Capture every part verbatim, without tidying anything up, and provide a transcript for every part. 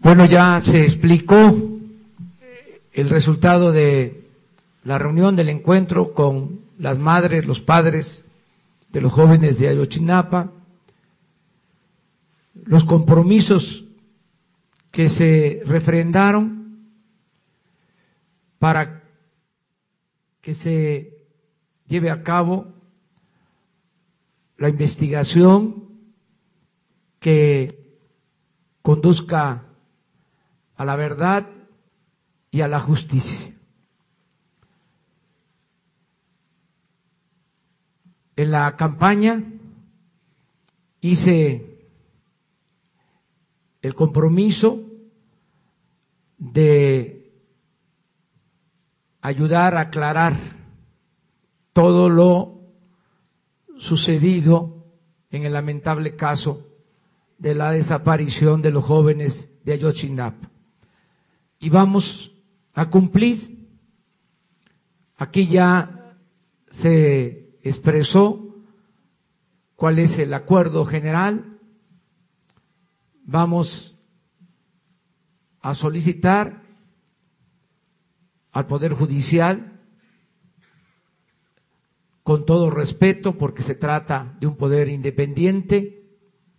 Bueno, ya se explicó el resultado de la reunión, del encuentro con las madres, los padres de los jóvenes de Ayotzinapa, los compromisos que se refrendaron para que se lleve a cabo la investigación que conduzca a la verdad y a la justicia. En la campaña hice el compromiso de ayudar a aclarar todo lo sucedido en el lamentable caso de la desaparición de los jóvenes de Ayotzinapa. Y vamos a cumplir. Aquí ya se expresó cuál es el acuerdo general. Vamos a solicitar al Poder Judicial, con todo respeto, porque se trata de un poder independiente,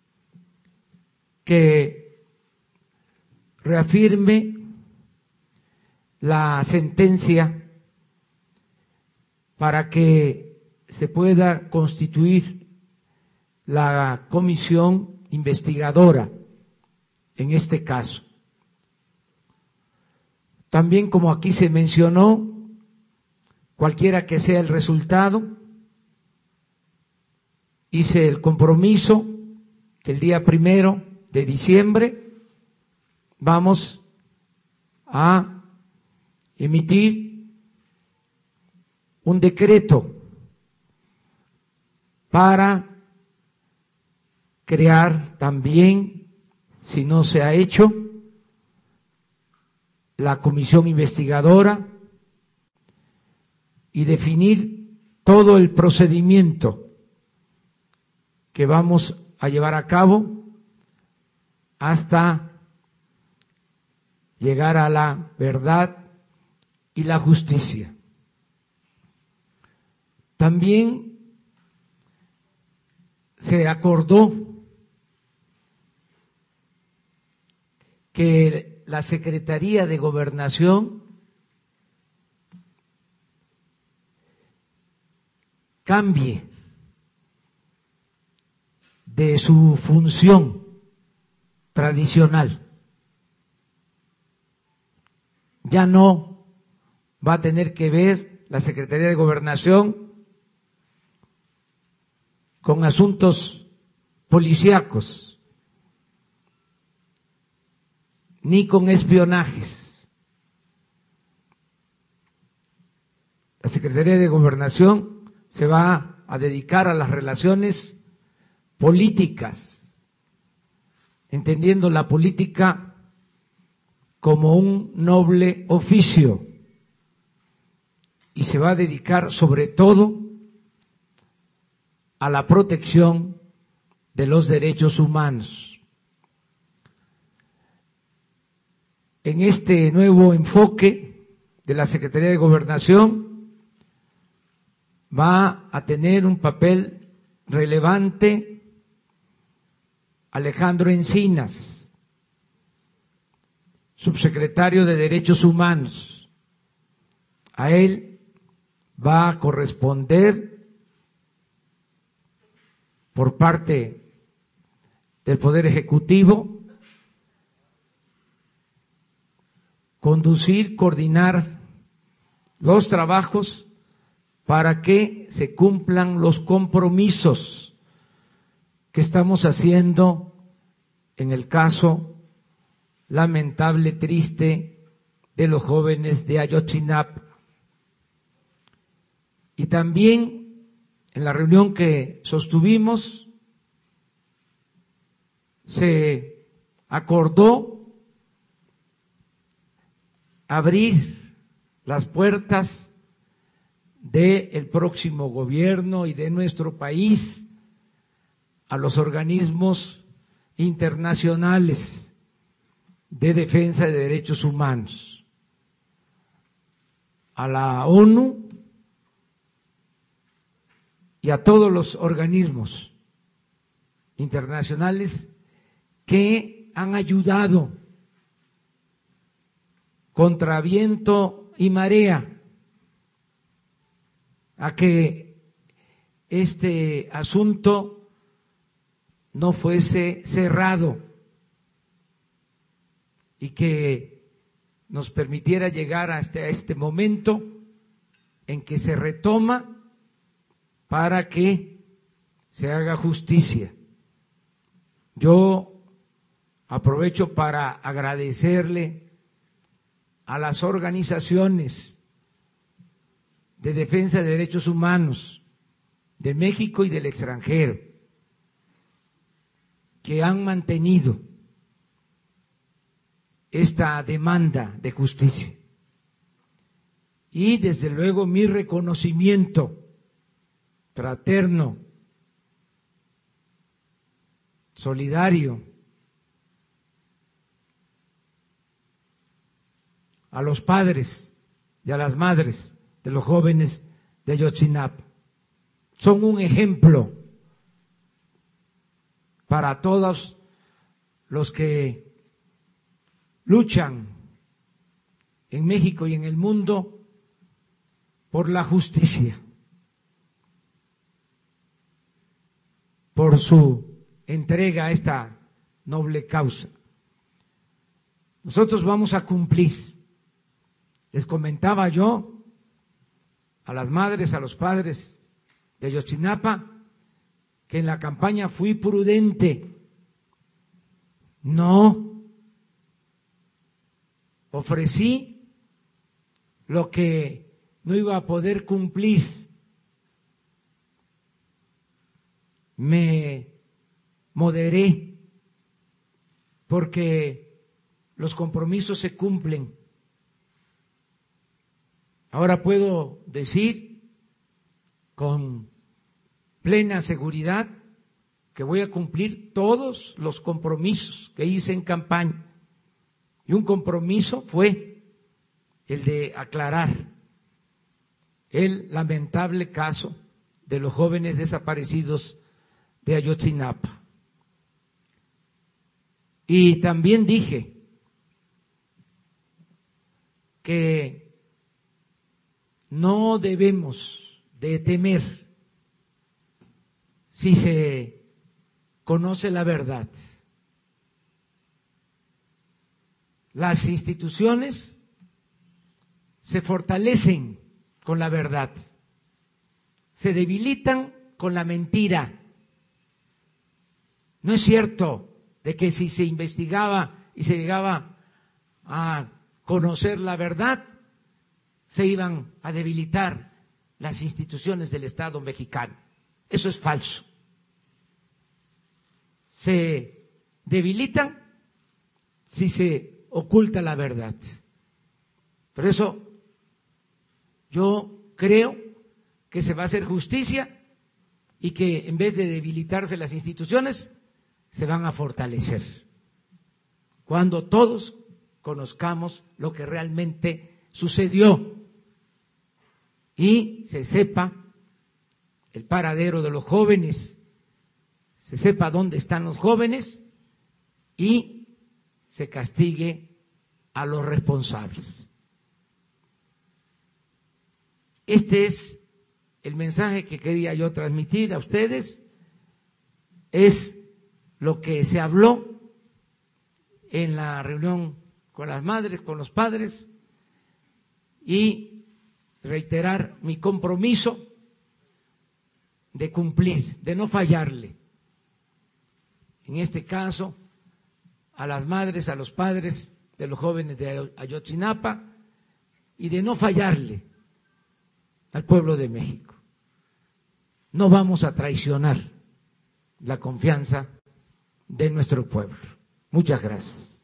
que reafirme la sentencia para que se pueda constituir la comisión investigadora en este caso. También, como aquí se mencionó, cualquiera que sea el resultado, hice el compromiso que el día primero de diciembre vamos a emitir un decreto para crear también, si no se ha hecho, la comisión investigadora y definir todo el procedimiento que vamos a llevar a cabo hasta llegar a la verdad y la justicia. También se acordó que la Secretaría de Gobernación cambie de su función tradicional. Ya no va a tener que ver la Secretaría de Gobernación con asuntos policíacos, ni con espionajes. La Secretaría de Gobernación se va a dedicar a las relaciones políticas, entendiendo la política como un noble oficio, y se va a dedicar sobre todo a la protección de los derechos humanos. En este nuevo enfoque de la Secretaría de Gobernación va a tener un papel relevante Alejandro Encinas, subsecretario de Derechos Humanos. A él va a corresponder, por parte del Poder Ejecutivo, conducir, coordinar los trabajos para que se cumplan los compromisos que estamos haciendo en el caso lamentable, triste, de los jóvenes de Ayotzinapa. Y también en la reunión que sostuvimos se acordó abrir las puertas del próximo gobierno y de nuestro país a los organismos internacionales, de Defensa de Derechos Humanos, a la ONU y a todos los organismos internacionales que han ayudado contra viento y marea a que este asunto no fuese cerrado y que nos permitiera llegar hasta este momento en que se retoma para que se haga justicia. Yo aprovecho para agradecerle a las organizaciones de defensa de derechos humanos de México y del extranjero que han mantenido esta demanda de justicia. Y desde luego mi reconocimiento fraterno, solidario a los padres y a las madres de los jóvenes de Ayotzinapa. Son un ejemplo para todos los que luchan en México y en el mundo por la justicia, por su entrega a esta noble causa. Nosotros vamos a cumplir. Les comentaba yo a las madres, a los padres de Ayotzinapa, que en la campaña fui prudente. No ofrecí lo que no iba a poder cumplir. Me moderé porque los compromisos se cumplen. Ahora puedo decir con plena seguridad que voy a cumplir todos los compromisos que hice en campaña. Y un compromiso fue el de aclarar el lamentable caso de los jóvenes desaparecidos de Ayotzinapa. Y también dije que no debemos de temer si se conoce la verdad. Las instituciones se fortalecen con la verdad, se debilitan con la mentira. No es cierto de que si se investigaba y se llegaba a conocer la verdad, se iban a debilitar las instituciones del Estado mexicano. Eso es falso. Se debilitan si se oculta la verdad. Por eso yo creo que se va a hacer justicia y que en vez de debilitarse las instituciones, se van a fortalecer cuando todos conozcamos lo que realmente sucedió y se sepa el paradero de los jóvenes, se sepa dónde están los jóvenes y se castigue a los responsables. Este es el mensaje que quería yo transmitir a ustedes, es lo que se habló en la reunión con las madres, con los padres, y reiterar mi compromiso de cumplir, de no fallarle. En este caso, a las madres, a los padres de los jóvenes de Ayotzinapa, y de no fallarle al pueblo de México. No vamos a traicionar la confianza de nuestro pueblo. Muchas gracias.